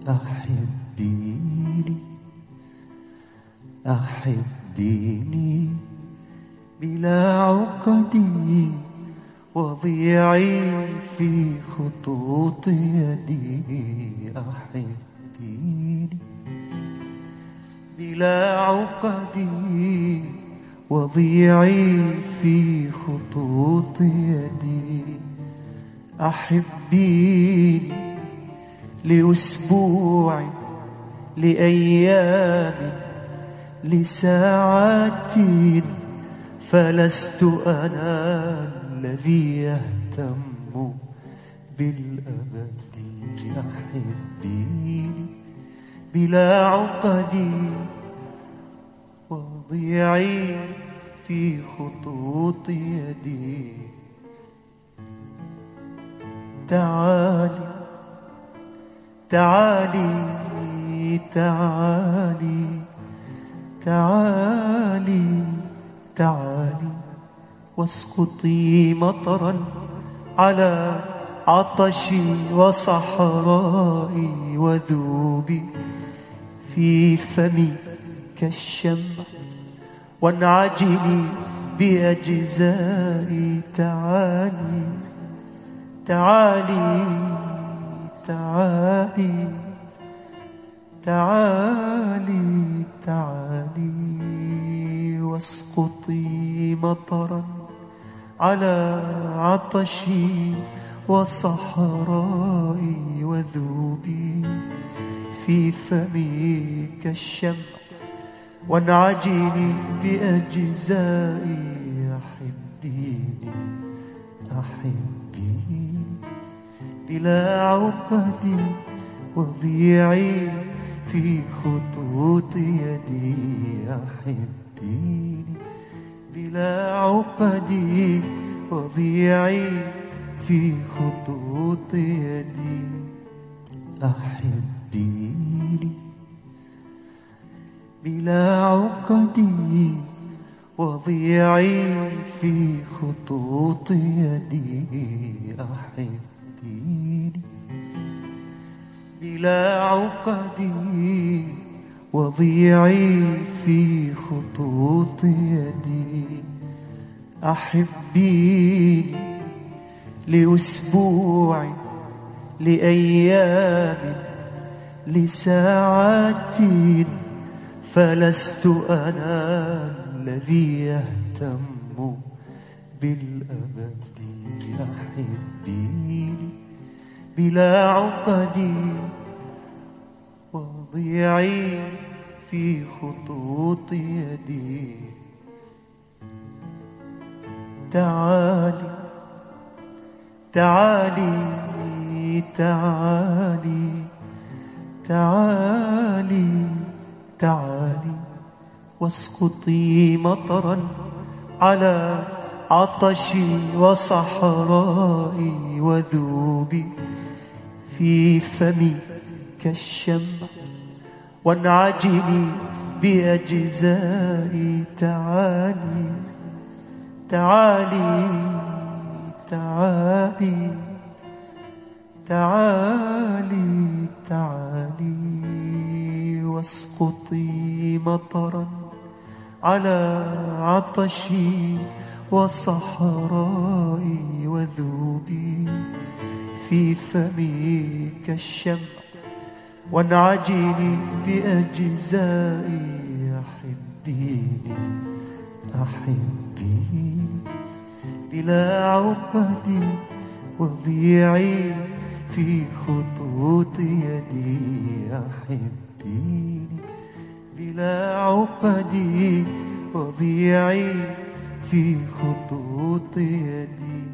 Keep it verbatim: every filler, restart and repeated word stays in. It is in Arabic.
أحبيني أحبيني بلا عقدي وضيعي في خطوط يدي. أحبيني بلا عقدي وضيعي في خطوط يدي. أحبيني لأسبوع لأيام لساعات فلست أنا الذي يهتم بالأبد. أحبيني بلا عقدي وضيعي في خطوط يدي. تعالي تعالي تعالي تعالي تعالي واسقطي مطرا على عطشي وصحرائي وذوبي في فمي كالشمع وانعجلي بأجزائي. تعالي تعالي تعالي تعالي تعالي واسقطي مطرا على عطشي وصحرائي وذوبي في فمي كالشمع وانعجلي بأجزائي. أحبيني أحبيني بلا عقدي وضيعي في خطوط يدي. أحبيني بلا عقدي وضيعي في خطوط يدي. أحبيني بلا عقدي وضيعي في خطوط يدي. أحبيني بلا عقدي وضيعي في خطوط يدي. أحبيني لأسبوع لأيام لساعات فلست أنا الذي يهتم بالأبد. أحبيني بلا عقدي وضيعي في خطوط يدي. تعالي تعالي تعالي تعالي تعالي واسقطي مطرا على عطشي وصحرائي وذوبي في فمي كالشمع وانعجلي بأجزائي. تعالي تعالي تعالي تعالي تعالي واسقطي مطرا على عطشي وصحرائي وذوبي في فمي كالشمع وانعجلي بأجزائي. أحبيني أحبيني بلا عقدي وضيعي في خطوط يدي. أحبيني بلا عقدي وضيعي في خطوط يدي.